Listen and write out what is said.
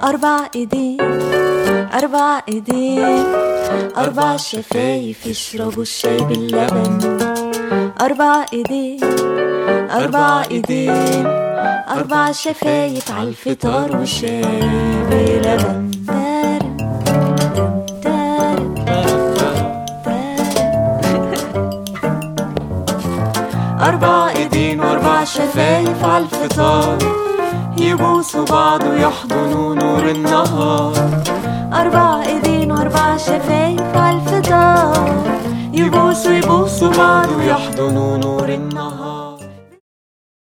4 ايدين 4 ايدين 4 شفايف يشربوا الشاي باللبن. 4 ايدين 4 ايدين 4 شفايف عالفطار والشاي بلبن. 4 ايدين و4 شفايف عالفطار يبوسوا بعض ويحضنوا نور النهار. 4 ايدين و4 شفايف عالفطار يبوسوا بعض ويحضنوا نور النهار.